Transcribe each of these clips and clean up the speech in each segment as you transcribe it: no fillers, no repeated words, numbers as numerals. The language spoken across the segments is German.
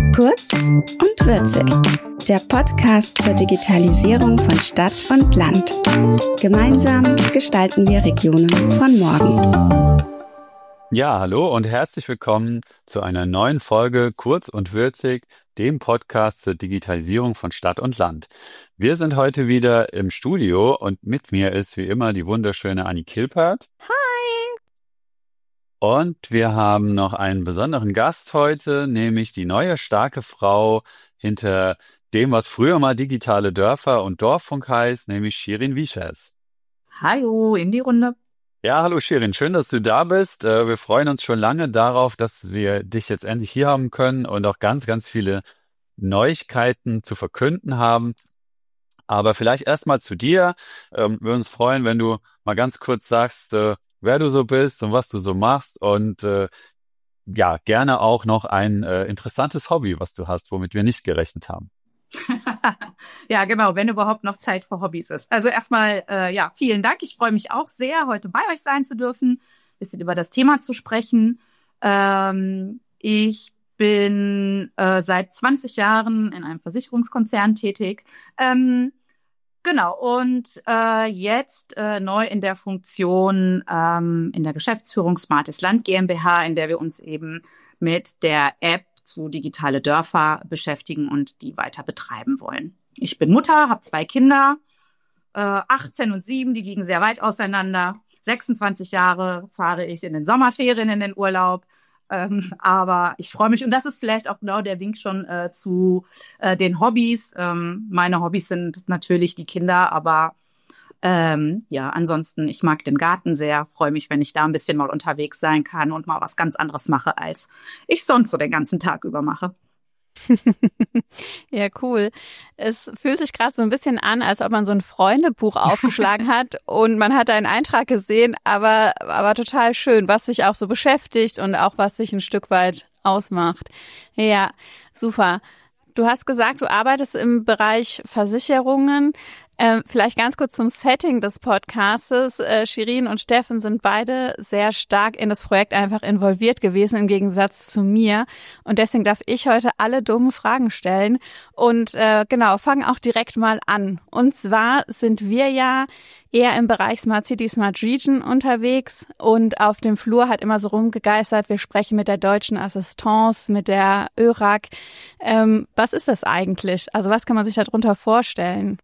Kurz und würzig. Der Podcast zur Digitalisierung von Stadt und Land. Gemeinsam gestalten wir Regionen von morgen. Ja, hallo und herzlich willkommen zu einer neuen Folge Kurz und würzig, dem Podcast zur Digitalisierung von Stadt und Land. Wir sind heute wieder im Studio und mit mir ist wie immer die wunderschöne Anni Kilpert. Hi! Und wir haben noch einen besonderen Gast heute, nämlich die neue starke Frau hinter dem, was früher mal digitale Dörfer und Dorffunk heißt, nämlich Shirin Wisches. Hallo, in die Runde. Ja, hallo Shirin, schön, dass du da bist. Wir freuen uns schon lange darauf, dass wir dich jetzt endlich hier haben können und auch ganz, ganz viele Neuigkeiten zu verkünden haben. Aber vielleicht erstmal zu dir. Wir würden uns freuen, wenn du mal ganz kurz sagst, wer du so bist und was du so machst und ja, gerne auch noch ein interessantes Hobby, was du hast, womit wir nicht gerechnet haben. Ja, genau, wenn überhaupt noch Zeit für Hobbys ist. Also erstmal, ja, vielen Dank. Ich freue mich auch sehr, heute bei euch sein zu dürfen, ein bisschen über das Thema zu sprechen. Ich bin seit 20 Jahren in einem Versicherungskonzern tätig. Genau, und jetzt neu in der Funktion in der Geschäftsführung Smartes Land GmbH, in der wir uns eben mit der App zu digitale Dörfer beschäftigen und die weiter betreiben wollen. Ich bin Mutter, habe 2 Kinder, 18 und 7, die liegen sehr weit auseinander. 26 Jahre fahre ich in den Sommerferien in den Urlaub. Aber ich freue mich, und das ist vielleicht auch genau der Wink schon zu den Hobbys. Meine Hobbys sind natürlich die Kinder, aber ja, ansonsten, ich mag den Garten sehr, freue mich, wenn ich da ein bisschen mal unterwegs sein kann und mal was ganz anderes mache, als ich sonst so den ganzen Tag über mache. Ja, cool. Es fühlt sich gerade so ein bisschen an, als ob man so ein Freundebuch aufgeschlagen hat und man hat einen Eintrag gesehen, aber total schön, was sich auch so beschäftigt und auch was sich ein Stück weit ausmacht. Ja, super. Du hast gesagt, du arbeitest im Bereich Versicherungen. Vielleicht ganz kurz zum Setting des Podcastes. Shirin und Steffen sind beide sehr stark in das Projekt einfach involviert gewesen, im Gegensatz zu mir. Und deswegen darf ich heute alle dummen Fragen stellen. Und genau, fangen auch direkt mal an. Und zwar sind wir ja eher im Bereich Smart City, Smart Region unterwegs. Und auf dem Flur hat immer so rumgegeistert, wir sprechen mit der deutschen Assistance, mit der ÖRAG. Was ist das eigentlich? Also was kann man sich darunter vorstellen?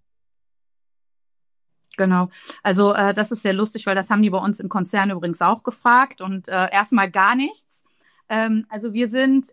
Genau. Also das ist sehr lustig, weil das haben die bei uns im Konzern übrigens auch gefragt und erstmal gar nichts. Also wir sind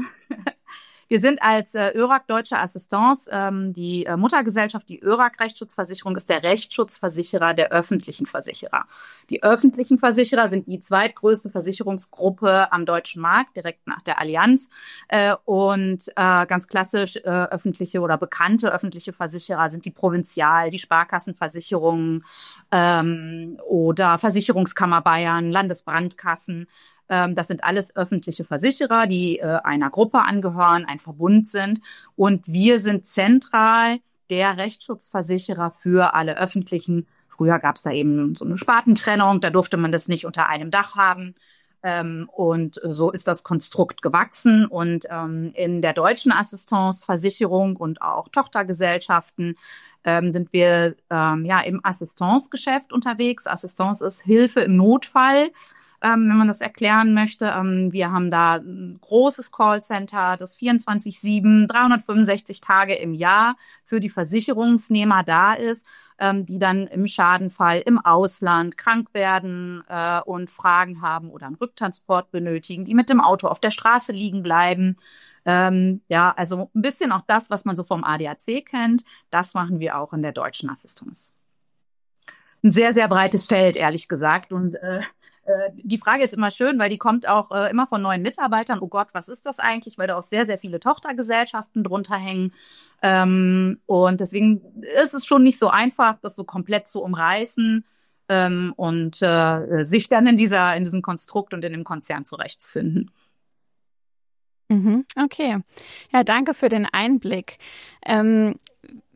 als ÖRAG Deutsche Assistance, die Muttergesellschaft, die ÖRAG Rechtsschutzversicherung ist der Rechtsschutzversicherer der öffentlichen Versicherer. Die öffentlichen Versicherer sind die zweitgrößte Versicherungsgruppe am deutschen Markt, direkt nach der Allianz. Und ganz klassisch öffentliche oder bekannte öffentliche Versicherer sind die Provinzial, die Sparkassenversicherungen oder Versicherungskammer Bayern, Landesbrandkassen. Das sind alles öffentliche Versicherer, die einer Gruppe angehören, ein Verbund sind. Und wir sind zentral der Rechtsschutzversicherer für alle öffentlichen. Früher gab es da eben so eine Spartentrennung, da durfte man das nicht unter einem Dach haben. Und so ist das Konstrukt gewachsen. Und in der deutschen Assistanceversicherung und auch Tochtergesellschaften sind wir ja im Assistancegeschäft unterwegs. Assistance ist Hilfe im Notfall. Wenn man das erklären möchte. Wir haben da ein großes Callcenter, das 24/7, 365 Tage im Jahr für die Versicherungsnehmer da ist, die dann im Schadenfall im Ausland krank werden und Fragen haben oder einen Rücktransport benötigen, die mit dem Auto auf der Straße liegen bleiben. Ja, also ein bisschen auch das, was man so vom ADAC kennt, das machen wir auch in der deutschen Assistance. Ein sehr, sehr breites Feld, ehrlich gesagt. Und die Frage ist immer schön, weil die kommt auch immer von neuen Mitarbeitern. Oh Gott, was ist das eigentlich? Weil da auch sehr, sehr viele Tochtergesellschaften drunter hängen. Und deswegen ist es schon nicht so einfach, das so komplett zu umreißen und sich dann in diesem Konstrukt und in dem Konzern zurechtzufinden. Okay. Ja, danke für den Einblick.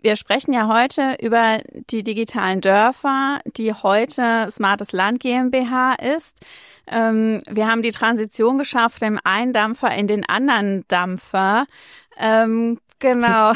Wir sprechen ja heute über die digitalen Dörfer, die heute Smartes Land GmbH ist. Wir haben die Transition geschafft, dem einen Dampfer in den anderen Dampfer. Genau.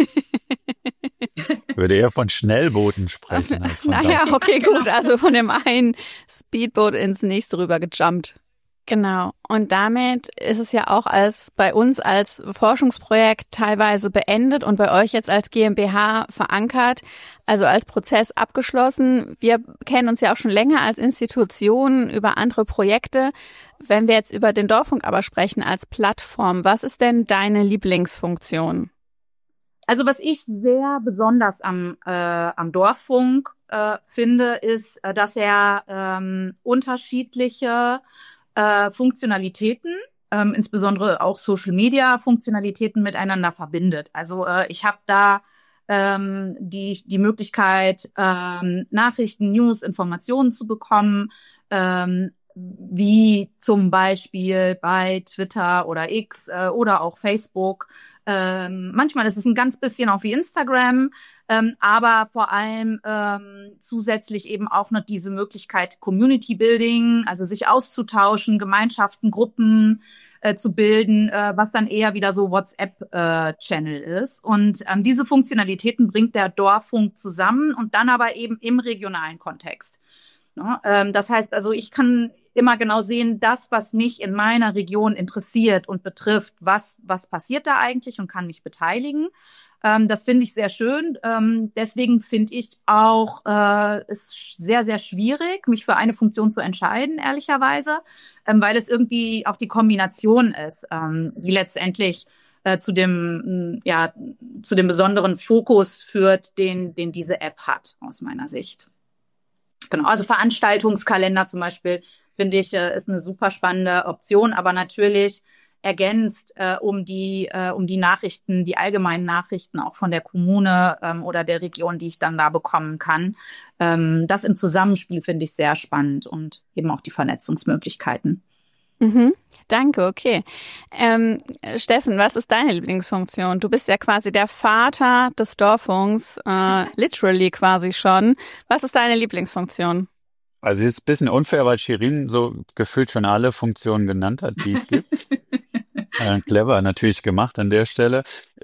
Ich würde eher von Schnellbooten sprechen als von Naja, Dampfer. okay, gut. Also von dem einen Speedboot ins nächste rüber gejumpt. Genau. Und damit ist es ja auch bei uns als Forschungsprojekt teilweise beendet und bei euch jetzt als GmbH verankert, also als Prozess abgeschlossen. Wir kennen uns ja auch schon länger als Institution über andere Projekte. Wenn wir jetzt über den Dorffunk aber sprechen als Plattform, was ist denn deine Lieblingsfunktion? Also was ich sehr besonders am Dorffunk finde, ist, dass er unterschiedliche Funktionalitäten, insbesondere auch Social-Media-Funktionalitäten miteinander verbindet. Also ich habe da die Möglichkeit, Nachrichten, News, Informationen zu bekommen, wie zum Beispiel bei Twitter oder X oder auch Facebook. Manchmal ist es ein ganz bisschen auch wie Instagram, aber vor allem zusätzlich eben auch noch diese Möglichkeit Community Building, also sich auszutauschen, Gemeinschaften, Gruppen zu bilden, was dann eher wieder so WhatsApp-Channel ist. Und diese Funktionalitäten bringt der Dorffunk zusammen und dann aber eben im regionalen Kontext. Ja, das heißt also, ich kann immer genau sehen, das, was mich in meiner Region interessiert und betrifft, was passiert da eigentlich und kann mich beteiligen. Das finde ich sehr schön. Deswegen finde ich auch es sehr, sehr schwierig, mich für eine Funktion zu entscheiden, ehrlicherweise, weil es irgendwie auch die Kombination ist, die letztendlich zu dem besonderen Fokus führt, den diese App hat, aus meiner Sicht. Genau, also Veranstaltungskalender zum Beispiel, finde ich, ist eine super spannende Option, aber natürlich ergänzt um die Nachrichten, die allgemeinen Nachrichten auch von der Kommune oder der Region, die ich dann da bekommen kann. Das im Zusammenspiel finde ich sehr spannend und eben auch die Vernetzungsmöglichkeiten. Mhm, danke, okay. Steffen, was ist deine Lieblingsfunktion? Du bist ja quasi der Vater des Dorffunks, literally quasi schon. Was ist deine Lieblingsfunktion? Also es ist ein bisschen unfair, weil Shirin so gefühlt schon alle Funktionen genannt hat, die es gibt. Clever natürlich gemacht an der Stelle.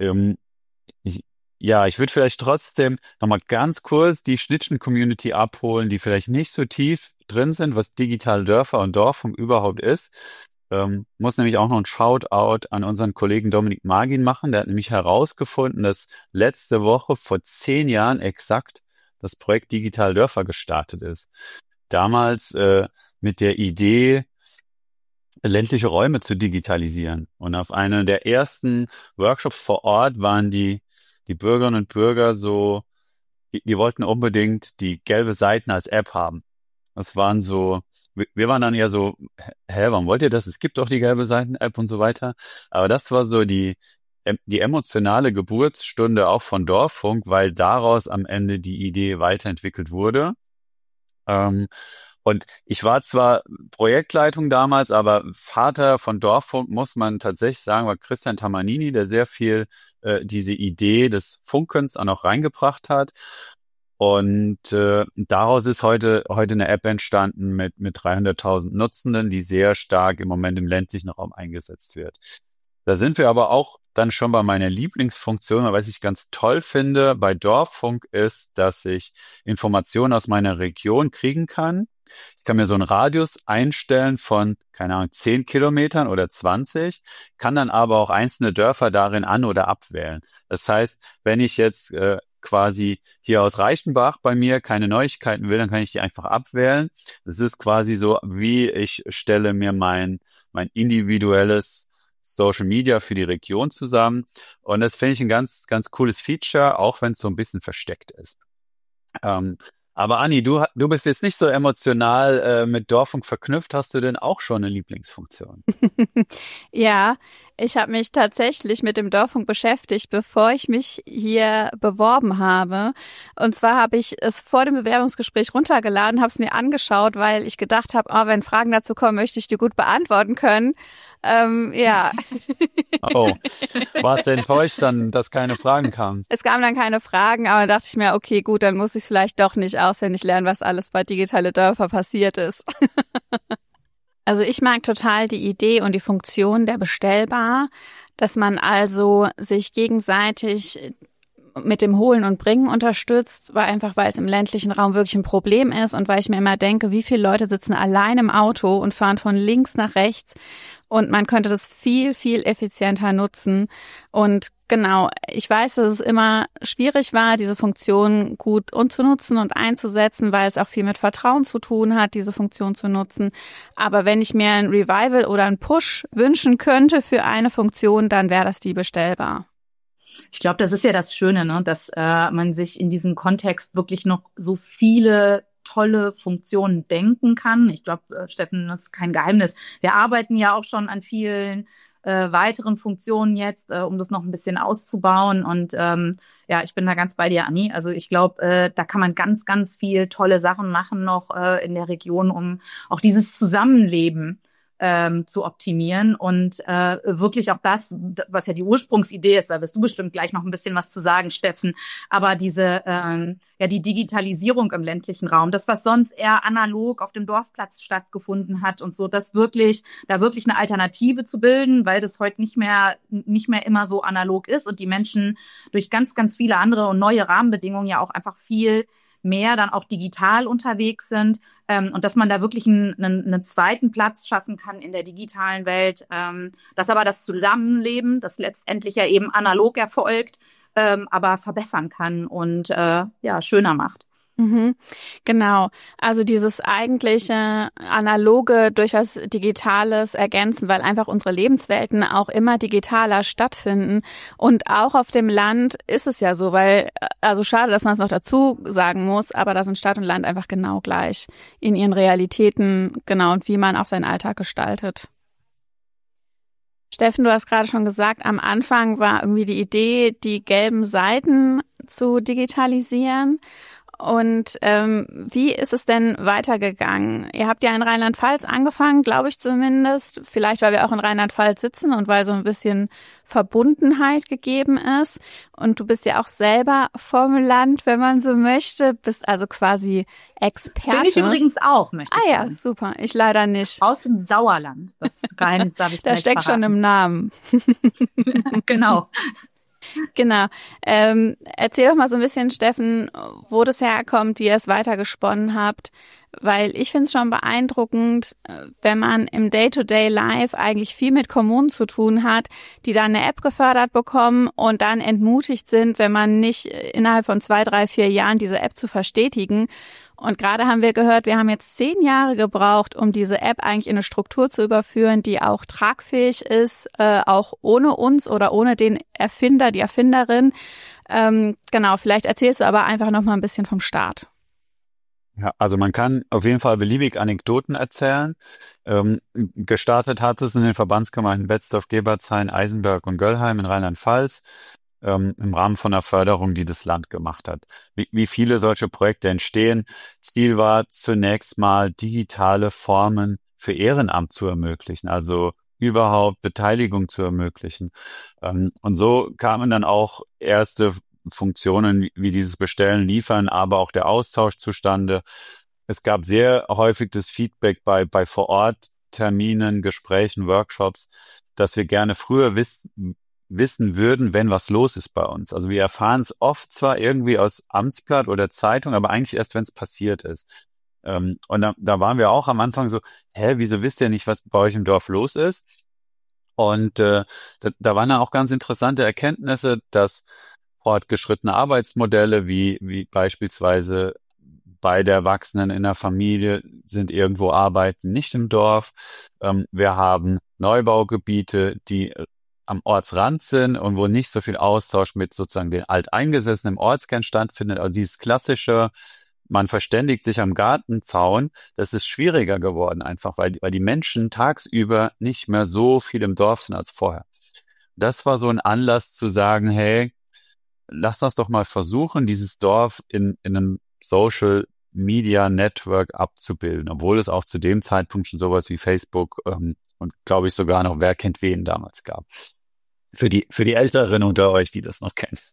Ich würde vielleicht trotzdem nochmal ganz kurz die Schnittstellen-Community abholen, die vielleicht nicht so tief drin sind, was digitale Dörfer und Dorffunk überhaupt ist. Muss nämlich auch noch ein Shoutout an unseren Kollegen Dominik Magin machen. Der hat nämlich herausgefunden, dass letzte Woche vor 10 Jahren exakt das Projekt Digitale Dörfer gestartet ist. Damals mit der Idee, ländliche Räume zu digitalisieren. Und auf einer der ersten Workshops vor Ort waren die Bürgerinnen und Bürger so, die wollten unbedingt die gelbe Seiten als App haben. Das waren so, wir waren dann eher so, warum wollt ihr das? Es gibt doch die gelbe Seiten-App und so weiter. Aber das war so die emotionale Geburtsstunde auch von Dorffunk, weil daraus am Ende die Idee weiterentwickelt wurde. Und ich war zwar Projektleitung damals, aber Vater von Dorffunk, muss man tatsächlich sagen, war Christian Tamanini, der sehr viel diese Idee des Funkens auch noch reingebracht hat. Und daraus ist heute eine App entstanden mit 300.000 Nutzenden, die sehr stark im Moment im ländlichen Raum eingesetzt wird. Da sind wir aber auch dann schon bei meiner Lieblingsfunktion, was ich ganz toll finde bei Dorffunk ist, dass ich Informationen aus meiner Region kriegen kann. Ich kann mir so einen Radius einstellen von, 10 Kilometern oder 20, kann dann aber auch einzelne Dörfer darin an- oder abwählen. Das heißt, wenn ich jetzt quasi hier aus Reichenbach bei mir keine Neuigkeiten will, dann kann ich die einfach abwählen. Das ist quasi so, wie ich stelle mir mein individuelles Social Media für die Region zusammen. Und das finde ich ein ganz, ganz cooles Feature, auch wenn es so ein bisschen versteckt ist. Aber Anni, du bist jetzt nicht so emotional mit Dorffunk verknüpft. Hast du denn auch schon eine Lieblingsfunktion? Ja, ich habe mich tatsächlich mit dem Dorffunk beschäftigt, bevor ich mich hier beworben habe. Und zwar habe ich es vor dem Bewerbungsgespräch runtergeladen, habe es mir angeschaut, weil ich gedacht habe, wenn Fragen dazu kommen, möchte ich die gut beantworten können. Ja. Oh, warst du enttäuscht dann, dass keine Fragen kamen? Es kamen dann keine Fragen, aber dachte ich mir, okay, gut, dann muss ich es vielleicht doch nicht auswendig lernen, was alles bei Digitale Dörfer passiert ist. Also ich mag total die Idee und die Funktion der Bestellbar, dass man also sich gegenseitig mit dem Holen und Bringen unterstützt, weil es im ländlichen Raum wirklich ein Problem ist und weil ich mir immer denke, wie viele Leute sitzen allein im Auto und fahren von links nach rechts und man könnte das viel, viel effizienter nutzen. Und genau, ich weiß, dass es immer schwierig war, diese Funktion gut zu nutzen und einzusetzen, weil es auch viel mit Vertrauen zu tun hat, diese Funktion zu nutzen. Aber wenn ich mir ein Revival oder ein Push wünschen könnte für eine Funktion, dann wäre das die Bestellbar. Ich glaube, das ist ja das Schöne, ne? Dass man sich in diesem Kontext wirklich noch so viele tolle Funktionen denken kann. Ich glaube, Steffen, das ist kein Geheimnis. Wir arbeiten ja auch schon an vielen weiteren Funktionen jetzt, um das noch ein bisschen auszubauen. Und ja, ich bin da ganz bei dir, Anni. Also ich glaube, da kann man ganz, ganz viel tolle Sachen machen noch in der Region, um auch dieses Zusammenleben zu optimieren und wirklich auch das, was ja die Ursprungsidee ist, da wirst du bestimmt gleich noch ein bisschen was zu sagen, Steffen, aber diese, ja, die Digitalisierung im ländlichen Raum, das, was sonst eher analog auf dem Dorfplatz stattgefunden hat und so, da wirklich eine Alternative zu bilden, weil das heute nicht mehr immer so analog ist und die Menschen durch ganz, ganz viele andere und neue Rahmenbedingungen ja auch einfach viel mehr dann auch digital unterwegs sind und dass man da wirklich einen zweiten Platz schaffen kann in der digitalen Welt, dass aber das Zusammenleben, das letztendlich ja eben analog erfolgt, aber verbessern kann und ja schöner macht. Mhm, genau. Also dieses eigentliche Analoge durch was Digitales ergänzen, weil einfach unsere Lebenswelten auch immer digitaler stattfinden. Und auch auf dem Land ist es ja so, weil, also schade, dass man es noch dazu sagen muss, aber da sind Stadt und Land einfach genau gleich in ihren Realitäten, genau, und wie man auch seinen Alltag gestaltet. Steffen, du hast gerade schon gesagt, am Anfang war irgendwie die Idee, die gelben Seiten zu digitalisieren. Und wie ist es denn weitergegangen? Ihr habt ja in Rheinland-Pfalz angefangen, glaube ich zumindest. Vielleicht, weil wir auch in Rheinland-Pfalz sitzen und weil so ein bisschen Verbundenheit gegeben ist. Und du bist ja auch selber vom Land, wenn man so möchte. Bist also quasi Experte. Das bin ich übrigens auch, möchte ich sagen. Ja, super. Ich leider nicht. Aus dem Sauerland. Das rein, darf ich da steckt verraten. Schon im Namen. Genau. Genau. Erzähl doch mal so ein bisschen, Steffen, wo das herkommt, wie ihr es weitergesponnen habt, weil ich finde es schon beeindruckend, wenn man im Day-to-Day-Life eigentlich viel mit Kommunen zu tun hat, die dann eine App gefördert bekommen und dann entmutigt sind, wenn man nicht innerhalb von 2, 3, 4 Jahren diese App zu verstetigen. Und gerade haben wir gehört, wir haben jetzt 10 Jahre gebraucht, um diese App eigentlich in eine Struktur zu überführen, die auch tragfähig ist, auch ohne uns oder ohne den Erfinder, die Erfinderin. Genau, vielleicht erzählst du aber einfach noch mal ein bisschen vom Start. Ja, also man kann auf jeden Fall beliebig Anekdoten erzählen. Gestartet hat es in den Verbandsgemeinden Betzdorf, Gebertshain, Eisenberg und Göllheim in Rheinland-Pfalz. Im Rahmen von einer Förderung, die das Land gemacht hat. Wie viele solche Projekte entstehen. Ziel war zunächst mal, digitale Formen für Ehrenamt zu ermöglichen, also überhaupt Beteiligung zu ermöglichen. Und so kamen dann auch erste Funktionen wie dieses Bestellen, Liefern, aber auch der Austausch zustande. Es gab sehr häufig das Feedback bei Vor-Ort-Terminen, Gesprächen, Workshops, dass wir gerne früher wissen würden, wenn was los ist bei uns. Also wir erfahren es oft zwar irgendwie aus Amtsblatt oder Zeitung, aber eigentlich erst, wenn es passiert ist. Und da waren wir auch am Anfang so, wieso wisst ihr nicht, was bei euch im Dorf los ist? Und da waren dann auch ganz interessante Erkenntnisse, dass fortgeschrittene Arbeitsmodelle wie beispielsweise beide Erwachsenen in der Familie sind irgendwo arbeiten, nicht im Dorf. Wir haben Neubaugebiete, die am Ortsrand sind und wo nicht so viel Austausch mit sozusagen den Alteingesessenen im Ortskern stattfindet. Also dieses klassische, man verständigt sich am Gartenzaun, das ist schwieriger geworden einfach, weil die Menschen tagsüber nicht mehr so viel im Dorf sind als vorher. Das war so ein Anlass zu sagen, hey, lass das doch mal versuchen, dieses Dorf in einem Social Media Network abzubilden, obwohl es auch zu dem Zeitpunkt schon sowas wie Facebook und glaube ich sogar noch Wer kennt wen damals gab. Für die Älteren unter euch, die das noch kennen.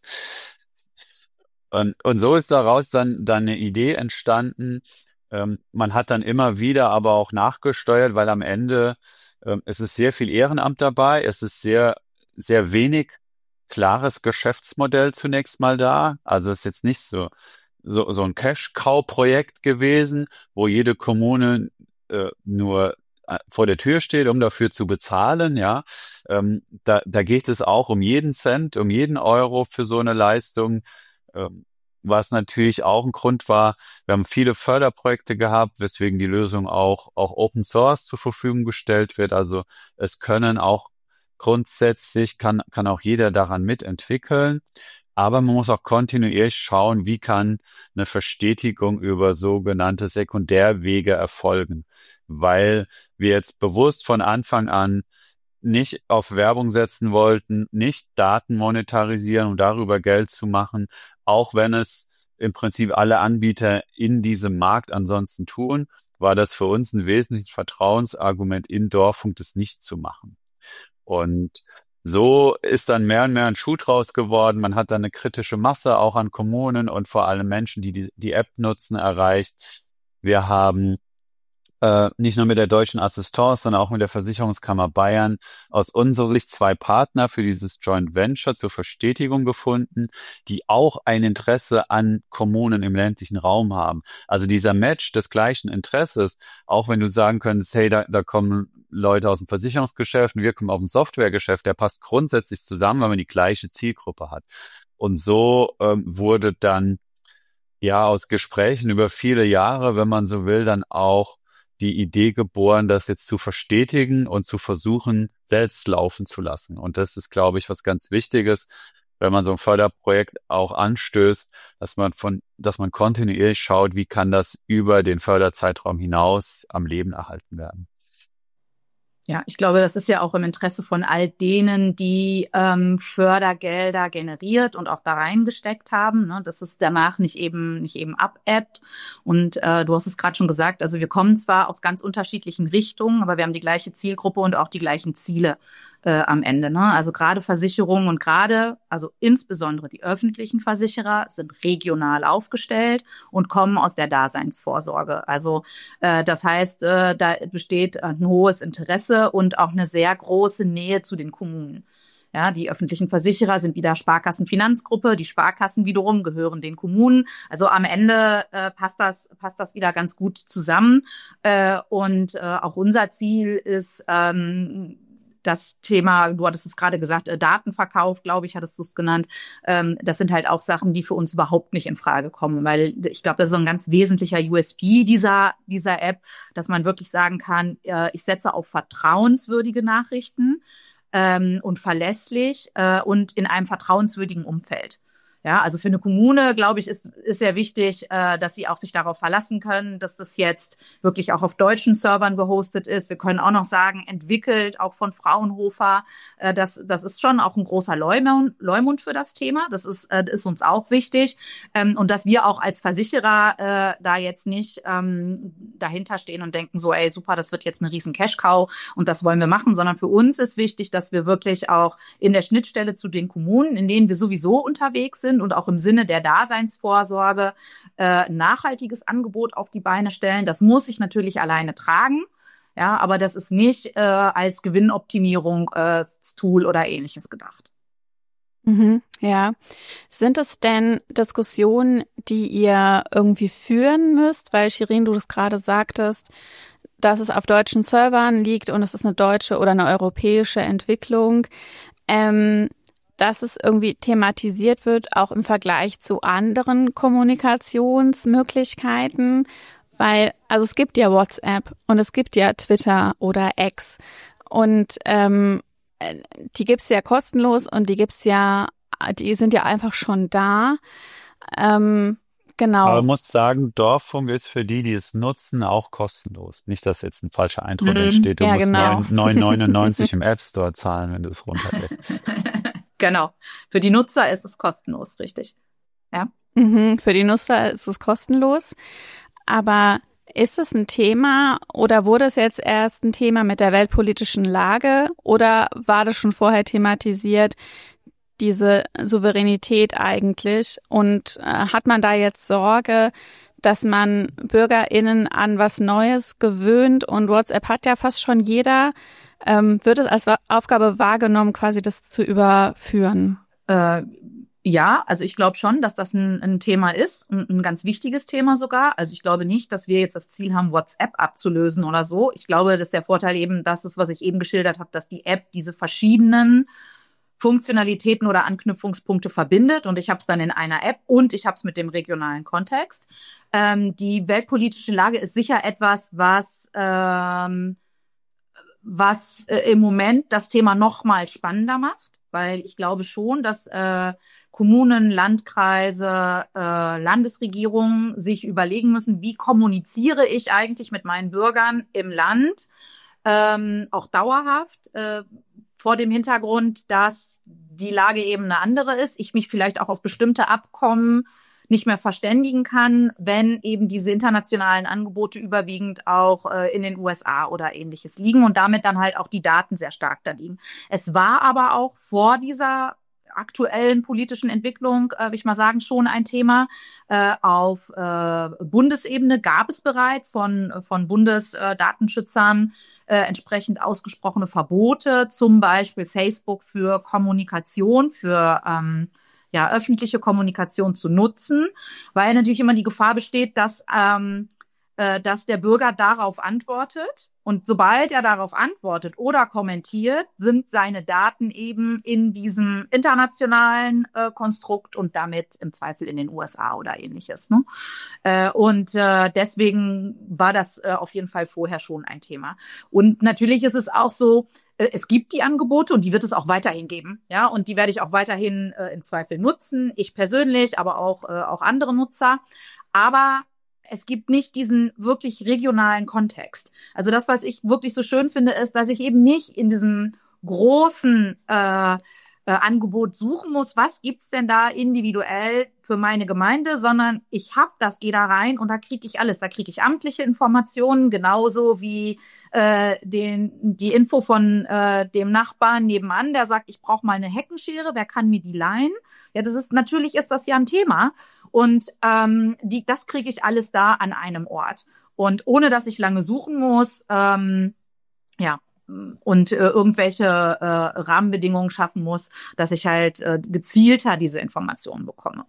Und so ist daraus dann eine Idee entstanden. Man hat dann immer wieder aber auch nachgesteuert, weil am Ende es ist sehr viel Ehrenamt dabei, es ist sehr, sehr wenig klares Geschäftsmodell zunächst mal da. Also es ist jetzt nicht so ein Cash-Cow-Projekt gewesen, wo jede Kommune nur vor der Tür steht, um dafür zu bezahlen, ja. Da geht es auch um jeden Cent, um jeden Euro für so eine Leistung, was natürlich auch ein Grund war. Wir haben viele Förderprojekte gehabt, weswegen die Lösung auch Open Source zur Verfügung gestellt wird. Also es können auch grundsätzlich, kann auch jeder daran mitentwickeln. Aber man muss auch kontinuierlich schauen, wie kann eine Verstetigung über sogenannte Sekundärwege erfolgen. Weil wir jetzt bewusst von Anfang an nicht auf Werbung setzen wollten, nicht Daten monetarisieren, um darüber Geld zu machen, auch wenn es im Prinzip alle Anbieter in diesem Markt ansonsten tun, war das für uns ein wesentliches Vertrauensargument in Dorfunk, das nicht zu machen. Und so ist dann mehr und mehr ein Schuh draus geworden. Man hat dann eine kritische Masse auch an Kommunen und vor allem Menschen, die App nutzen, erreicht. Wir haben nicht nur mit der Deutschen Assistance, sondern auch mit der Versicherungskammer Bayern aus unserer Sicht 2 Partner für dieses Joint Venture zur Verstetigung gefunden, die auch ein Interesse an Kommunen im ländlichen Raum haben. Also dieser Match des gleichen Interesses, auch wenn du sagen könntest, hey, da kommen Leute aus dem Versicherungsgeschäft und wir kommen aus dem Softwaregeschäft, der passt grundsätzlich zusammen, weil man die gleiche Zielgruppe hat. Und so wurde dann ja aus Gesprächen über viele Jahre, wenn man so will, dann auch die Idee geboren, das jetzt zu verstetigen und zu versuchen, selbst laufen zu lassen. Und das ist, glaube ich, was ganz Wichtiges, wenn man so ein Förderprojekt auch anstößt, dass man kontinuierlich schaut, wie kann das über den Förderzeitraum hinaus am Leben erhalten werden. Ja, ich glaube, das ist ja auch im Interesse von all denen, die Fördergelder generiert und auch da reingesteckt haben, ne, dass es danach nicht eben abebbt. Und du hast es gerade schon gesagt, also wir kommen zwar aus ganz unterschiedlichen Richtungen, aber wir haben die gleiche Zielgruppe und auch die gleichen Ziele am Ende. Ne? Also gerade Versicherungen und also insbesondere die öffentlichen Versicherer sind regional aufgestellt und kommen aus der Daseinsvorsorge. Also das heißt, da besteht ein hohes Interesse und auch eine sehr große Nähe zu den Kommunen. Ja, die öffentlichen Versicherer sind wieder Sparkassenfinanzgruppe, die Sparkassen wiederum gehören den Kommunen. Also am Ende passt das wieder ganz gut zusammen. Und auch unser Ziel ist das Thema, du hattest es gerade gesagt, Datenverkauf, glaube ich, hattest du es genannt. Das sind halt auch Sachen, die für uns überhaupt nicht in Frage kommen, weil ich glaube, das ist so ein ganz wesentlicher USP dieser App, dass man wirklich sagen kann, ich setze auf vertrauenswürdige Nachrichten und verlässlich und in einem vertrauenswürdigen Umfeld. Ja, also für eine Kommune, glaube ich, ist sehr wichtig, dass sie auch sich darauf verlassen können, dass das jetzt wirklich auch auf deutschen Servern gehostet ist. Wir können auch noch sagen, entwickelt auch von Fraunhofer. Das ist schon auch ein großer Leumund für das Thema. Das ist uns auch wichtig. Und dass wir auch als Versicherer da jetzt nicht dahinter stehen und denken so, ey, super, das wird jetzt eine riesen Cash-Cow und das wollen wir machen, sondern für uns ist wichtig, dass wir wirklich auch in der Schnittstelle zu den Kommunen, in denen wir sowieso unterwegs sind, und auch im Sinne der Daseinsvorsorge ein nachhaltiges Angebot auf die Beine stellen. Das muss sich natürlich alleine tragen, ja, aber das ist nicht als Gewinnoptimierung-Tool oder Ähnliches gedacht. Mhm, ja. Sind es denn Diskussionen, die ihr irgendwie führen müsst? Weil, Shirin, du das gerade sagtest, dass es auf deutschen Servern liegt und es ist eine deutsche oder eine europäische Entwicklung. Dass es irgendwie thematisiert wird, auch im Vergleich zu anderen Kommunikationsmöglichkeiten, weil, also es gibt ja WhatsApp und es gibt ja Twitter oder X und die gibt's ja kostenlos und die sind ja einfach schon da. Genau. Aber man muss sagen, Dorffunk ist für die es nutzen, auch kostenlos. Nicht, dass jetzt ein falscher Eindruck entsteht. Du musst genau. 9,99 im App Store zahlen, wenn du es runterlässt. Genau. Für die Nutzer ist es kostenlos, richtig. Ja. Für die Nutzer ist es kostenlos. Aber ist es ein Thema oder wurde es jetzt erst ein Thema mit der weltpolitischen Lage oder war das schon vorher thematisiert, diese Souveränität eigentlich? Und hat man da jetzt Sorge, dass man BürgerInnen an was Neues gewöhnt? Und WhatsApp hat ja fast schon jeder. Wird es als Aufgabe wahrgenommen, quasi das zu überführen? Ja, also ich glaube schon, dass das ein Thema ist, ein ganz wichtiges Thema sogar. Also ich glaube nicht, dass wir jetzt das Ziel haben, WhatsApp abzulösen oder so. Ich glaube, dass der Vorteil eben das ist, was ich eben geschildert habe, dass die App diese verschiedenen Funktionalitäten oder Anknüpfungspunkte verbindet und ich habe es dann in einer App und ich habe es mit dem regionalen Kontext. Die weltpolitische Lage ist sicher etwas, was im Moment das Thema noch mal spannender macht, weil ich glaube schon, dass Kommunen, Landkreise, Landesregierungen sich überlegen müssen, wie kommuniziere ich eigentlich mit meinen Bürgern im Land, auch dauerhaft, vor dem Hintergrund, dass die Lage eben eine andere ist, ich mich vielleicht auch auf bestimmte Abkommen nicht mehr verständigen kann, wenn eben diese internationalen Angebote überwiegend auch in den USA oder Ähnliches liegen und damit dann halt auch die Daten sehr stark da liegen. Es war aber auch vor dieser aktuellen politischen Entwicklung, will ich mal sagen, schon ein Thema. Auf Bundesebene gab es bereits von Bundesdatenschützern entsprechend ausgesprochene Verbote, zum Beispiel Facebook für Kommunikation, für öffentliche Kommunikation zu nutzen, weil natürlich immer die Gefahr besteht, dass der Bürger darauf antwortet. Und sobald er darauf antwortet oder kommentiert, sind seine Daten eben in diesem internationalen Konstrukt und damit im Zweifel in den USA oder Ähnliches. Ne? Deswegen war das auf jeden Fall vorher schon ein Thema. Und natürlich ist es auch so, es gibt die Angebote und die wird es auch weiterhin geben. Ja, und die werde ich auch weiterhin im Zweifel nutzen. Ich persönlich, aber auch andere Nutzer. Aber es gibt nicht diesen wirklich regionalen Kontext. Also das, was ich wirklich so schön finde, ist, dass ich eben nicht in diesem großen Angebot suchen muss, was gibt's denn da individuell für meine Gemeinde, sondern ich gehe da rein und da kriege ich alles. Da kriege ich amtliche Informationen, genauso wie die Info von dem Nachbarn nebenan, der sagt, ich brauche mal eine Heckenschere, wer kann mir die leihen? Ja, natürlich ist das ja ein Thema. Und das kriege ich alles da an einem Ort. Und ohne, dass ich lange suchen muss, und irgendwelche Rahmenbedingungen schaffen muss, dass ich halt gezielter diese Informationen bekomme.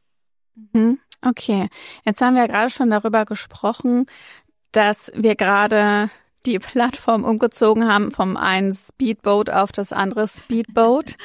Okay, jetzt haben wir ja gerade schon darüber gesprochen, dass wir gerade die Plattform umgezogen haben vom einen Speedboat auf das andere Speedboat.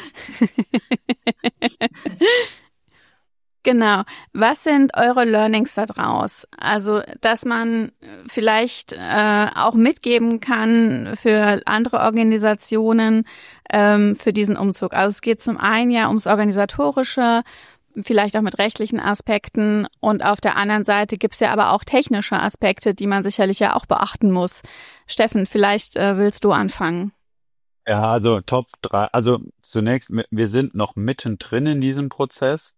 Genau. Was sind eure Learnings da draus? Also, dass man vielleicht auch mitgeben kann für andere Organisationen für diesen Umzug. Also es geht zum einen ja ums Organisatorische, vielleicht auch mit rechtlichen Aspekten und auf der anderen Seite gibt's ja aber auch technische Aspekte, die man sicherlich ja auch beachten muss. Steffen, vielleicht willst du anfangen. Ja, also Top 3. Also zunächst, wir sind noch mittendrin in diesem Prozess.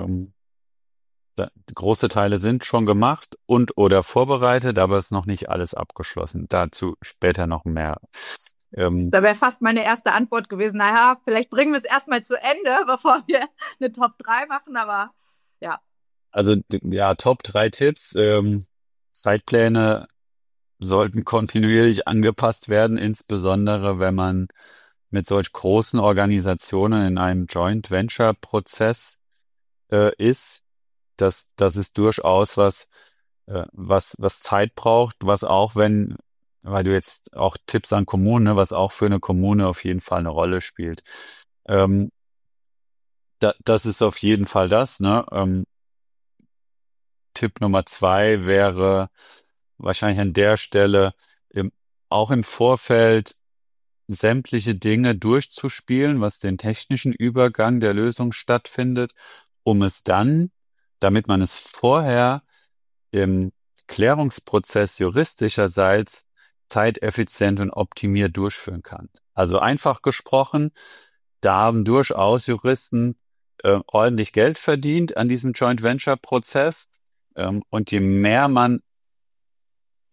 Große Teile sind schon gemacht und oder vorbereitet, aber es ist noch nicht alles abgeschlossen. Dazu später noch mehr. Da wäre fast meine erste Antwort gewesen, naja, vielleicht bringen wir es erstmal zu Ende, bevor wir eine Top 3 machen, aber ja. Also ja, Top 3 Tipps. Zeitpläne sollten kontinuierlich angepasst werden, insbesondere wenn man mit solch großen Organisationen in einem Joint Venture Prozess ist. Das ist durchaus was Zeit braucht, was auch weil du jetzt auch Tipps an Kommunen, ne, was auch für eine Kommune auf jeden Fall eine Rolle spielt. Das ist auf jeden Fall das, ne? Tipp Nummer 2 wäre wahrscheinlich an der Stelle auch im Vorfeld sämtliche Dinge durchzuspielen, was den technischen Übergang der Lösung stattfindet, um es dann, damit man es vorher im Klärungsprozess juristischerseits zeiteffizient und optimiert durchführen kann. Also einfach gesprochen, da haben durchaus Juristen ordentlich Geld verdient an diesem Joint Venture Prozess. Und je mehr man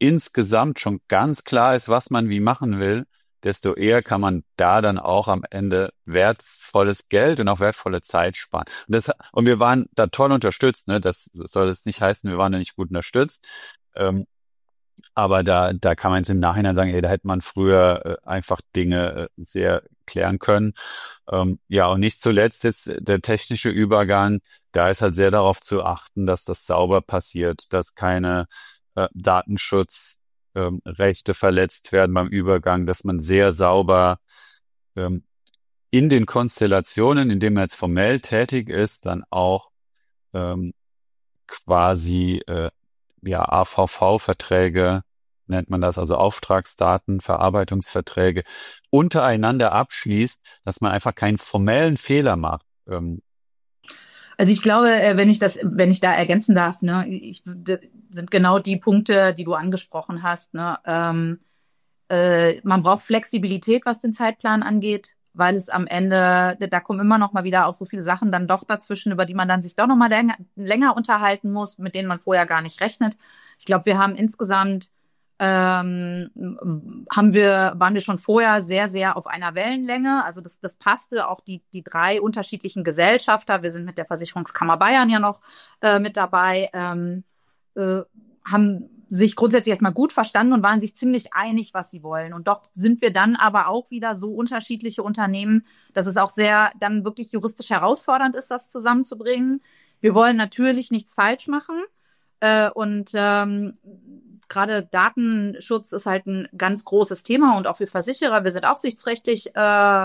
insgesamt schon ganz klar ist, was man wie machen will, desto eher kann man da dann auch am Ende wertvolles Geld und auch wertvolle Zeit sparen. Und wir waren da toll unterstützt, ne? Das soll jetzt nicht heißen, wir waren da nicht gut unterstützt. Aber da kann man jetzt im Nachhinein sagen, da hätte man früher einfach Dinge sehr klären können. Ja, und nicht zuletzt jetzt der technische Übergang, da ist halt sehr darauf zu achten, dass das sauber passiert, dass keine Datenschutzrechte verletzt werden beim Übergang, dass man sehr sauber in den Konstellationen, in denen man jetzt formell tätig ist, dann auch quasi AVV-Verträge, nennt man das, also Auftragsdatenverarbeitungsverträge, untereinander abschließt, dass man einfach keinen formellen Fehler macht. Also ich glaube, wenn ich da ergänzen darf, ne, sind genau die Punkte, die du angesprochen hast. Ne, man braucht Flexibilität, was den Zeitplan angeht, weil es am Ende, da kommen immer noch mal wieder auch so viele Sachen dann doch dazwischen, über die man dann sich doch noch mal länger unterhalten muss, mit denen man vorher gar nicht rechnet. Ich glaube, wir haben insgesamt waren wir schon vorher sehr, sehr auf einer Wellenlänge. Also das passte auch die 3 unterschiedlichen Gesellschafter. Wir sind mit der Versicherungskammer Bayern ja noch mit dabei, haben sich grundsätzlich erstmal gut verstanden und waren sich ziemlich einig, was sie wollen. Und doch sind wir dann aber auch wieder so unterschiedliche Unternehmen, dass es auch sehr dann wirklich juristisch herausfordernd ist, das zusammenzubringen. Wir wollen natürlich nichts falsch machen. Und gerade Datenschutz ist halt ein ganz großes Thema und auch für Versicherer. Wir sind aufsichtsrechtlich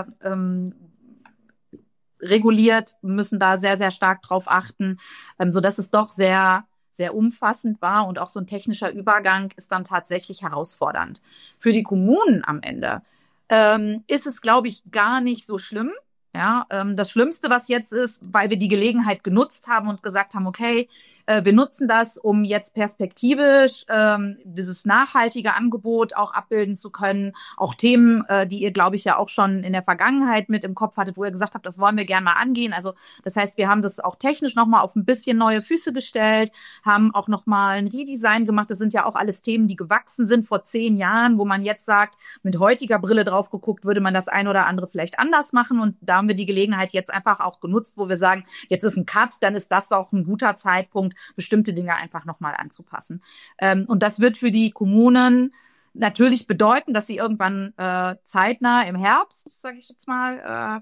reguliert, müssen da sehr, sehr stark drauf achten, sodass es doch sehr, sehr umfassend war und auch so ein technischer Übergang ist dann tatsächlich herausfordernd. Für die Kommunen am Ende ist es, glaube ich, gar nicht so schlimm. Ja, das Schlimmste, was jetzt ist, weil wir die Gelegenheit genutzt haben und gesagt haben, okay, wir nutzen das, um jetzt perspektivisch dieses nachhaltige Angebot auch abbilden zu können. Auch Themen, die ihr, glaube ich, ja auch schon in der Vergangenheit mit im Kopf hattet, wo ihr gesagt habt, das wollen wir gerne mal angehen. Also das heißt, wir haben das auch technisch nochmal auf ein bisschen neue Füße gestellt, haben auch nochmal ein Redesign gemacht. Das sind ja auch alles Themen, die gewachsen sind vor 10 Jahren, wo man jetzt sagt, mit heutiger Brille drauf geguckt, würde man das ein oder andere vielleicht anders machen. Und da haben wir die Gelegenheit jetzt einfach auch genutzt, wo wir sagen, jetzt ist ein Cut, dann ist das auch ein guter Zeitpunkt, bestimmte Dinge einfach nochmal anzupassen. Und das wird für die Kommunen natürlich bedeuten, dass sie irgendwann zeitnah im Herbst, sage ich jetzt mal,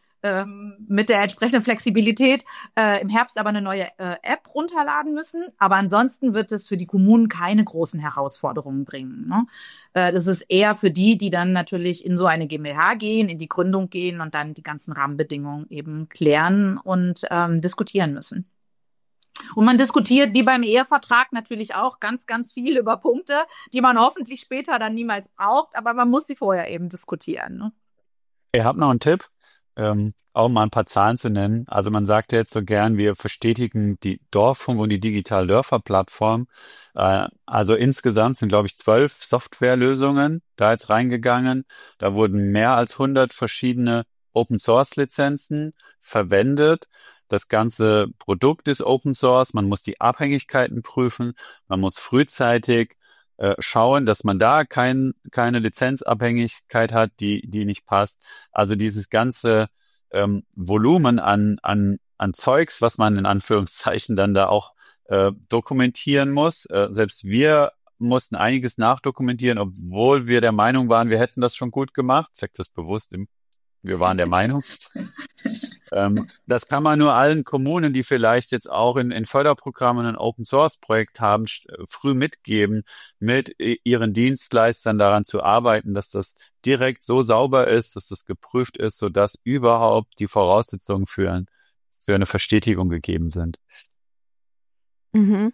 mit der entsprechenden Flexibilität im Herbst aber eine neue App runterladen müssen. Aber ansonsten wird es für die Kommunen keine großen Herausforderungen bringen. Ne? Das ist eher für die dann natürlich in so eine GmbH gehen, in die Gründung gehen und dann die ganzen Rahmenbedingungen eben klären und diskutieren müssen. Und man diskutiert, wie beim Ehevertrag, natürlich auch ganz, ganz viel über Punkte, die man hoffentlich später dann niemals braucht, aber man muss sie vorher eben diskutieren. Ne? Ich habe noch einen Tipp, auch mal ein paar Zahlen zu nennen. Also man sagt ja jetzt so gern, wir verstetigen die Dorffunk und die Digital-Dörfer-Plattform. Also insgesamt sind, glaube ich, 12 Softwarelösungen da jetzt reingegangen. Da wurden mehr als 100 verschiedene Open-Source-Lizenzen verwendet. Das ganze Produkt ist Open Source, man muss die Abhängigkeiten prüfen, man muss frühzeitig schauen, dass man da keine Lizenzabhängigkeit hat, die nicht passt. Also dieses ganze Volumen an Zeugs, was man in Anführungszeichen dann da auch dokumentieren muss. Selbst wir mussten einiges nachdokumentieren, obwohl wir der Meinung waren, wir hätten das schon gut gemacht. Ich sage das bewusst wir waren der Meinung. Das kann man nur allen Kommunen, die vielleicht jetzt auch in Förderprogrammen ein Open-Source-Projekt haben, früh mitgeben, mit ihren Dienstleistern daran zu arbeiten, dass das direkt so sauber ist, dass das geprüft ist, sodass überhaupt die Voraussetzungen für eine Verstetigung gegeben sind. Mhm.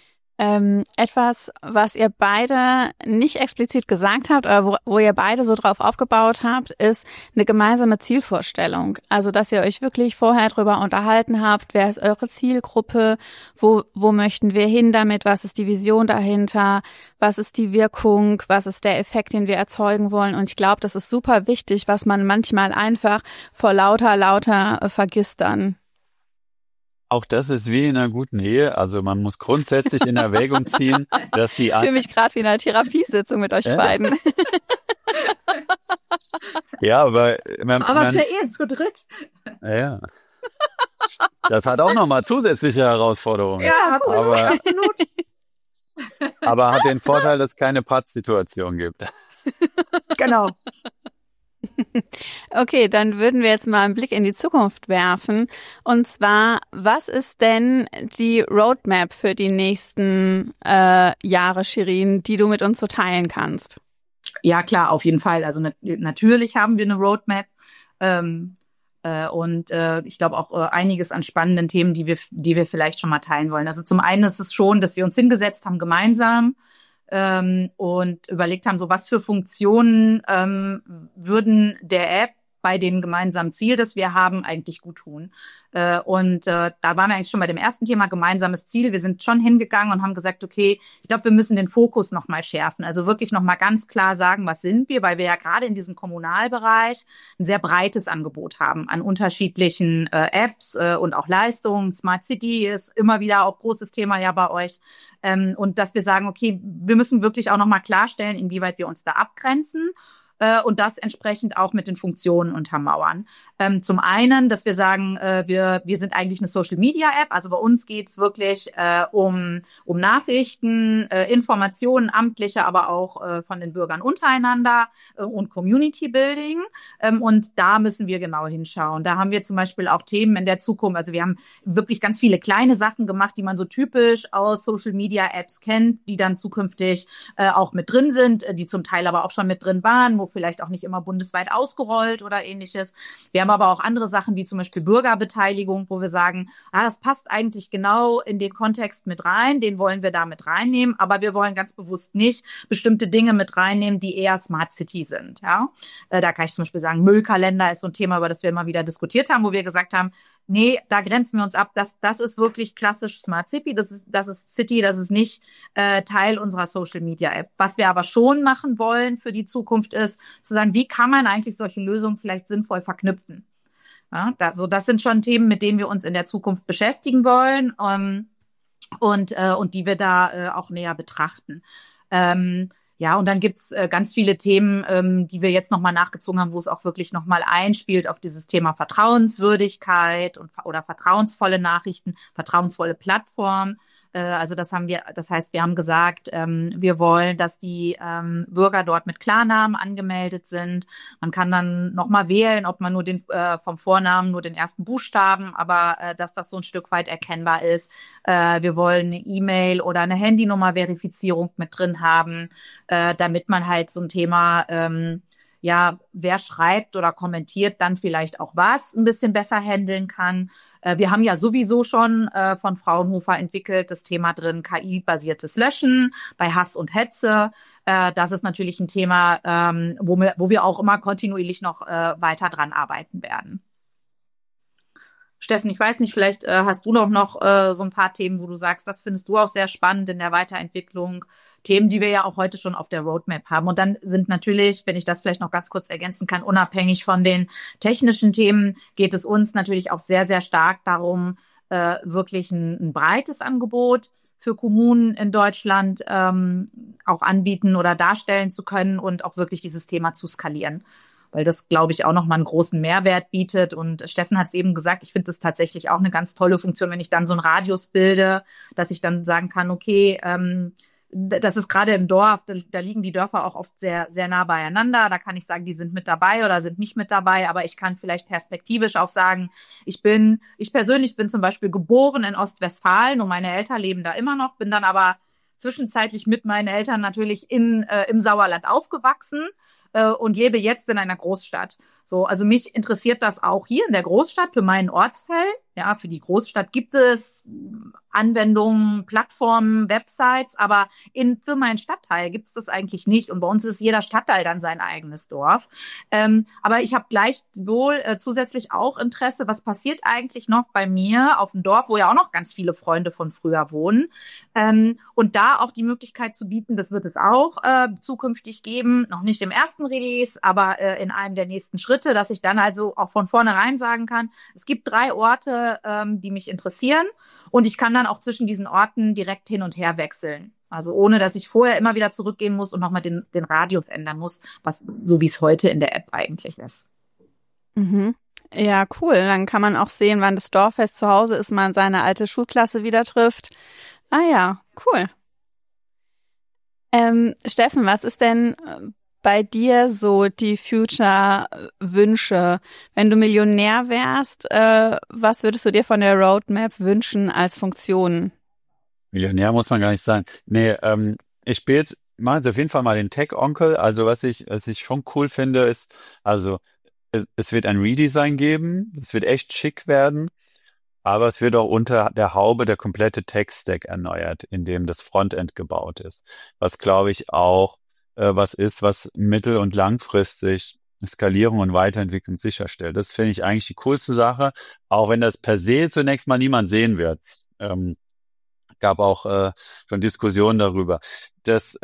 Etwas, was ihr beide nicht explizit gesagt habt, aber wo ihr beide so drauf aufgebaut habt, ist eine gemeinsame Zielvorstellung. Also, dass ihr euch wirklich vorher drüber unterhalten habt, wer ist eure Zielgruppe, wo möchten wir hin damit, was ist die Vision dahinter, was ist die Wirkung, was ist der Effekt, den wir erzeugen wollen. Und ich glaube, das ist super wichtig, was man manchmal einfach vor lauter vergisst dann. Auch das ist wie in einer guten Ehe. Also man muss grundsätzlich in Erwägung ziehen, dass die... Ich fühle mich gerade wie in einer Therapiesitzung mit euch beiden. Ja, aber... Aber es ist ja eh zu dritt. Ja. Das hat auch nochmal zusätzliche Herausforderungen. Ja, absolut. Aber hat den Vorteil, dass es keine Pattsituation gibt. Genau. Okay, dann würden wir jetzt mal einen Blick in die Zukunft werfen. Und zwar, was ist denn die Roadmap für die nächsten Jahre, Shirin, die du mit uns so teilen kannst? Ja, klar, auf jeden Fall. Also natürlich haben wir eine Roadmap. Ich glaube auch einiges an spannenden Themen, die wir vielleicht schon mal teilen wollen. Also zum einen ist es schon, dass wir uns hingesetzt haben gemeinsam und überlegt haben, so was für Funktionen würden der App bei dem gemeinsamen Ziel, das wir haben, eigentlich gut tun. Da waren wir eigentlich schon bei dem ersten Thema, gemeinsames Ziel. Wir sind schon hingegangen und haben gesagt, okay, ich glaube, wir müssen den Fokus nochmal schärfen. Also wirklich nochmal ganz klar sagen, was sind wir, weil wir ja gerade in diesem Kommunalbereich ein sehr breites Angebot haben an unterschiedlichen Apps und auch Leistungen. Smart City ist immer wieder auch großes Thema ja bei euch. Und dass wir sagen, okay, wir müssen wirklich auch nochmal klarstellen, inwieweit wir uns da abgrenzen. Und das entsprechend auch mit den Funktionen untermauern. Zum einen, dass wir sagen, wir sind eigentlich eine Social-Media-App, also bei uns geht's wirklich um Nachrichten, Informationen, amtliche, aber auch von den Bürgern untereinander und Community-Building. Und da müssen wir genau hinschauen. Da haben wir zum Beispiel auch Themen in der Zukunft, also wir haben wirklich ganz viele kleine Sachen gemacht, die man so typisch aus Social-Media-Apps kennt, die dann zukünftig auch mit drin sind, die zum Teil aber auch schon mit drin waren, wo vielleicht auch nicht immer bundesweit ausgerollt oder ähnliches. Wir haben aber auch andere Sachen wie zum Beispiel Bürgerbeteiligung, wo wir sagen, das passt eigentlich genau in den Kontext mit rein, den wollen wir da mit reinnehmen, aber wir wollen ganz bewusst nicht bestimmte Dinge mit reinnehmen, die eher Smart City sind. Ja, da kann ich zum Beispiel sagen, Müllkalender ist so ein Thema, über das wir immer wieder diskutiert haben, wo wir gesagt haben, nee, da grenzen wir uns ab. Das ist wirklich klassisch Smart City. Das ist City, das ist nicht Teil unserer Social Media App. Was wir aber schon machen wollen für die Zukunft ist, zu sagen, wie kann man eigentlich solche Lösungen vielleicht sinnvoll verknüpfen? Ja, das sind schon Themen, mit denen wir uns in der Zukunft beschäftigen wollen und die wir da auch näher betrachten. Ja, und dann gibt's ganz viele Themen, die wir jetzt nochmal nachgezogen haben, wo es auch wirklich nochmal einspielt auf dieses Thema Vertrauenswürdigkeit oder vertrauensvolle Nachrichten, vertrauensvolle Plattformen. Also das heißt, wir haben gesagt, wir wollen, dass die Bürger dort mit Klarnamen angemeldet sind. Man kann dann nochmal wählen, ob man nur vom Vornamen nur den ersten Buchstaben, aber dass das so ein Stück weit erkennbar ist. Wir wollen eine E-Mail oder eine Handynummer-Verifizierung mit drin haben, damit man halt so ein Thema, wer schreibt oder kommentiert dann vielleicht auch was, ein bisschen besser handeln kann. Wir haben ja sowieso schon von Fraunhofer entwickelt das Thema drin, KI-basiertes Löschen bei Hass und Hetze. Das ist natürlich ein Thema, wo wir auch immer kontinuierlich noch weiter dran arbeiten werden. Steffen, ich weiß nicht, vielleicht hast du noch so ein paar Themen, wo du sagst, das findest du auch sehr spannend in der Weiterentwicklung. Themen, die wir ja auch heute schon auf der Roadmap haben. Und dann sind natürlich, wenn ich das vielleicht noch ganz kurz ergänzen kann, unabhängig von den technischen Themen, geht es uns natürlich auch sehr, sehr stark darum, wirklich ein breites Angebot für Kommunen in Deutschland auch anbieten oder darstellen zu können und auch wirklich dieses Thema zu skalieren. Weil das, glaube ich, auch nochmal einen großen Mehrwert bietet. Und Steffen hat es eben gesagt, ich finde das tatsächlich auch eine ganz tolle Funktion, wenn ich dann so einen Radius bilde, dass ich dann sagen kann, okay, das ist gerade im Dorf, da liegen die Dörfer auch oft sehr, sehr nah beieinander. Da kann ich sagen, die sind mit dabei oder sind nicht mit dabei. Aber ich kann vielleicht perspektivisch auch sagen, ich persönlich bin zum Beispiel geboren in Ostwestfalen und meine Eltern leben da immer noch, bin dann aber zwischenzeitlich mit meinen Eltern natürlich im Sauerland aufgewachsen und lebe jetzt in einer Großstadt. So, also mich interessiert das auch hier in der Großstadt für meinen Ortsteil. Ja, für die Großstadt gibt es Anwendungen, Plattformen, Websites, aber für meinen Stadtteil gibt es das eigentlich nicht. Und bei uns ist jeder Stadtteil dann sein eigenes Dorf. Aber ich habe gleichwohl zusätzlich auch Interesse, was passiert eigentlich noch bei mir auf dem Dorf, wo ja auch noch ganz viele Freunde von früher wohnen. Und da auch die Möglichkeit zu bieten, das wird es auch zukünftig geben, noch nicht im ersten Release, aber in einem der nächsten Schritte, dass ich dann also auch von vornherein sagen kann, es gibt 3 Orte, die mich interessieren und ich kann dann auch zwischen diesen Orten direkt hin und her wechseln. Also ohne, dass ich vorher immer wieder zurückgehen muss und nochmal den Radius ändern muss, was so wie es heute in der App eigentlich ist. Mhm. Ja, cool. Dann kann man auch sehen, wann das Dorffest zu Hause ist, man seine alte Schulklasse wieder trifft. Ah ja, cool. Steffen, was ist denn bei dir so die Future-Wünsche? Wenn du Millionär wärst, was würdest du dir von der Roadmap wünschen als Funktion? Millionär muss man gar nicht sein. Nee, ich mache jetzt auf jeden Fall mal den Tech-Onkel. Also was ich schon cool finde, ist, also es wird ein Redesign geben, es wird echt schick werden, aber es wird auch unter der Haube der komplette Tech-Stack erneuert, in dem das Frontend gebaut ist. Was, glaube ich, auch was ist, was mittel- und langfristig Skalierung und Weiterentwicklung sicherstellt. Das finde ich eigentlich die coolste Sache, auch wenn das per se zunächst mal niemand sehen wird. Gab auch schon Diskussionen darüber, dass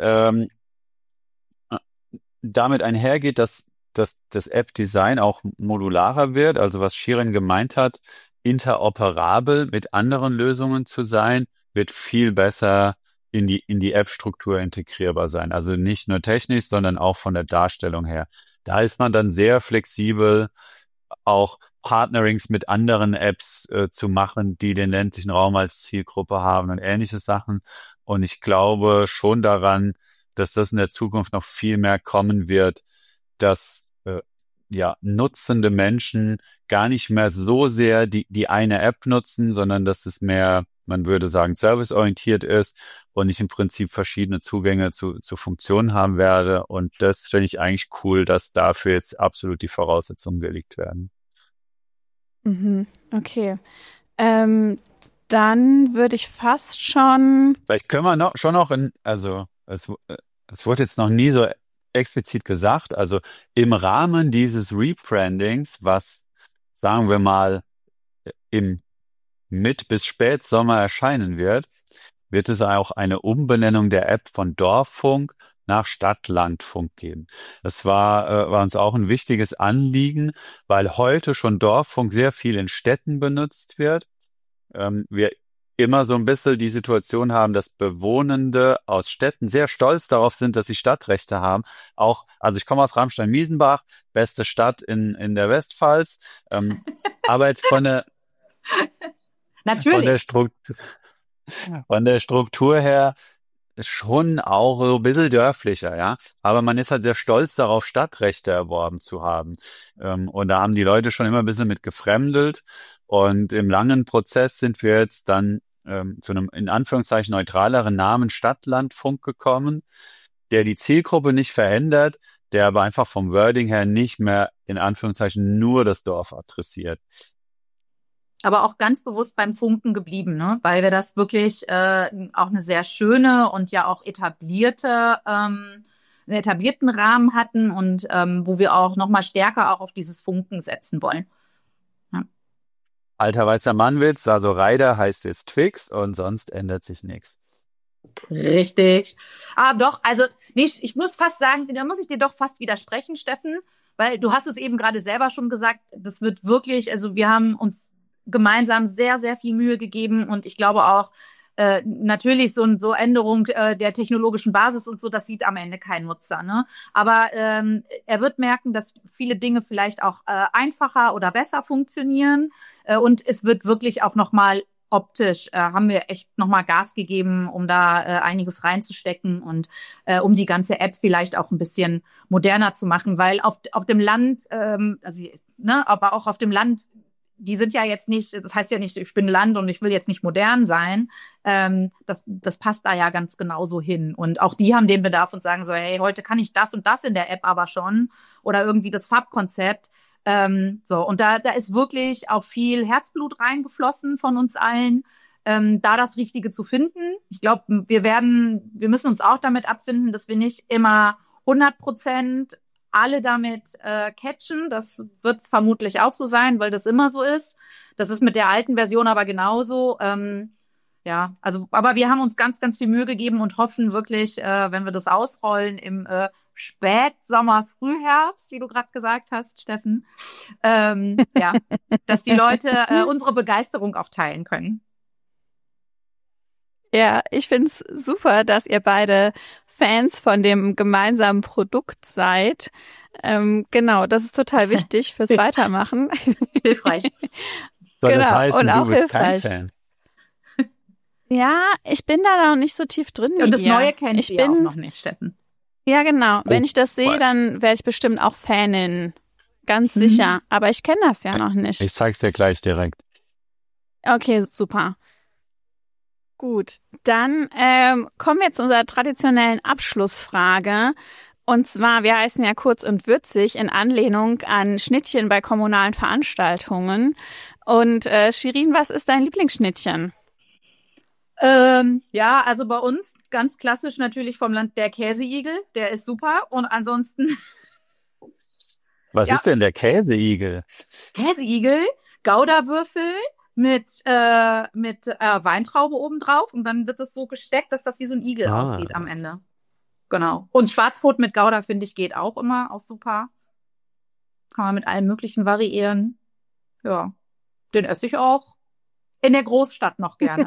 damit einhergeht, dass das App-Design auch modularer wird, also was Shirin gemeint hat, interoperabel mit anderen Lösungen zu sein, wird viel besser in die App-Struktur integrierbar sein. Also nicht nur technisch, sondern auch von der Darstellung her. Da ist man dann sehr flexibel, auch Partnerings mit anderen Apps zu machen, die den ländlichen Raum als Zielgruppe haben und ähnliche Sachen. Und ich glaube schon daran, dass das in der Zukunft noch viel mehr kommen wird, dass nutzende Menschen gar nicht mehr so sehr die eine App nutzen, sondern dass es mehr, man würde sagen, serviceorientiert ist und ich im Prinzip verschiedene Zugänge zu Funktionen haben werde. Und das finde ich eigentlich cool, dass dafür jetzt absolut die Voraussetzungen gelegt werden. Mhm, okay. Dann würde ich fast schon... Vielleicht können wir es wurde jetzt noch nie so explizit gesagt, also im Rahmen dieses Rebrandings, was, sagen wir mal, im bis Spätsommer erscheinen wird es auch eine Umbenennung der App von Dorffunk nach Stadt-Land-Funk geben. Das war uns auch ein wichtiges Anliegen, weil heute schon Dorffunk sehr viel in Städten benutzt wird. Wir immer so ein bisschen die Situation haben, dass Bewohnende aus Städten sehr stolz darauf sind, dass sie Stadtrechte haben. Also ich komme aus Ramstein-Miesenbach, beste Stadt in der Westpfalz, aber jetzt von der Struktur her ist schon auch so ein bisschen dörflicher, ja. Aber man ist halt sehr stolz darauf, Stadtrechte erworben zu haben. Und da haben die Leute schon immer ein bisschen mit gefremdelt. Und im langen Prozess sind wir jetzt dann zu einem in Anführungszeichen neutraleren Namen Stadt-Land-Funk gekommen, der die Zielgruppe nicht verändert, der aber einfach vom Wording her nicht mehr in Anführungszeichen nur das Dorf adressiert. Aber auch ganz bewusst beim Funken geblieben, ne? Weil wir das wirklich auch eine sehr schöne und ja auch einen etablierten Rahmen hatten und wo wir auch nochmal stärker auch auf dieses Funken setzen wollen. Ja. Alter weißer Mannwitz, also Rider heißt jetzt Twix und sonst ändert sich nichts. Richtig. Aber doch, also ich muss fast sagen, da muss ich dir doch fast widersprechen, Steffen, weil du hast es eben gerade selber schon gesagt, das wird wirklich, also wir haben uns gemeinsam sehr, sehr viel Mühe gegeben und ich glaube auch, natürlich so Änderung der technologischen Basis und so, das sieht am Ende kein Nutzer, ne? Aber er wird merken, dass viele Dinge vielleicht auch einfacher oder besser funktionieren und es wird wirklich auch nochmal optisch, haben wir echt nochmal Gas gegeben, um da einiges reinzustecken und um die ganze App vielleicht auch ein bisschen moderner zu machen, weil auf dem Land, aber auch auf dem Land, die sind ja jetzt nicht, das heißt ja nicht, ich bin Land und ich will jetzt nicht modern sein. Das passt da ja ganz genauso hin. Und auch die haben den Bedarf und sagen so, hey, heute kann ich das und das in der App aber schon. Oder irgendwie das Farbkonzept. Und da ist wirklich auch viel Herzblut reingeflossen von uns allen. da das Richtige zu finden. Ich glaube, wir müssen uns auch damit abfinden, dass wir nicht immer 100% alle damit catchen. Das wird vermutlich auch so sein, weil das immer so ist. Das ist mit der alten Version aber genauso. Ja, also, aber wir haben uns ganz, ganz viel Mühe gegeben und hoffen wirklich, wenn wir das ausrollen im Spätsommer, Frühherbst, wie du gerade gesagt hast, Steffen, ja, dass die Leute unsere Begeisterung auch teilen können. Ja, ich find's super, dass ihr beide Fans von dem gemeinsamen Produkt seid. Genau, das ist total wichtig fürs Weitermachen. Hilfreich. Soll das Genau, heißen, und du auch bist kein hilfreich. Fan? Ja, ich bin da noch nicht so tief drin wie Und das ihr. Neue kennt Ich ihr auch bin, noch nicht, Steffen. ja genau, wenn Oh, ich das sehe, was? dann werde ich bestimmt auch Fanin. Ganz sicher. Aber ich kenne das ja noch nicht. Ich zeig's dir gleich direkt. Okay, super. Gut, dann kommen wir zu unserer traditionellen Abschlussfrage. Und zwar, wir heißen ja kurz und würzig in Anlehnung an Schnittchen bei kommunalen Veranstaltungen. Und Shirin, was ist dein Lieblingsschnittchen? Ja, also bei uns ganz klassisch natürlich vom Land der Käseigel. Der ist super. Und ansonsten Was Ja. ist denn der Käseigel? Käseigel, Gouda-Würfel mit Weintraube obendrauf. Und dann wird es so gesteckt, dass das wie so ein Igel aussieht am Ende. Genau. Und Schwarzbrot mit Gouda, finde ich, geht auch immer, auch super. Kann man mit allem Möglichen variieren. Ja, den esse ich auch in der Großstadt noch gerne.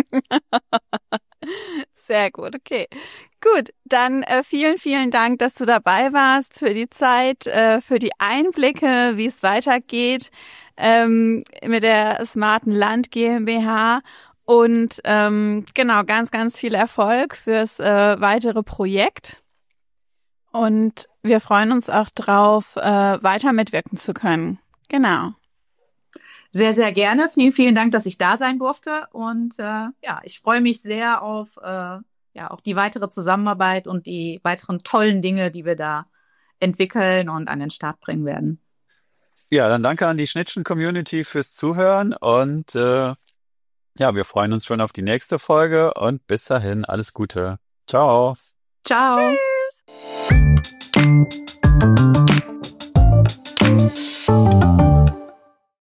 Sehr gut, okay. Gut, dann vielen, vielen Dank, dass du dabei warst, für die Zeit, für die Einblicke, wie es weitergeht mit der Smarten Land GmbH. Und genau, ganz, ganz viel Erfolg fürs weitere Projekt. Und wir freuen uns auch drauf, weiter mitwirken zu können. Genau. Sehr, sehr gerne. Vielen, vielen Dank, dass ich da sein durfte. Und ja, ich freue mich sehr auf auch die weitere Zusammenarbeit und die weiteren tollen Dinge, die wir da entwickeln und an den Start bringen werden. Ja, dann danke an die Schnittchen-Community fürs Zuhören und ja, wir freuen uns schon auf die nächste Folge und bis dahin alles Gute. Ciao. Ciao. Tschüss.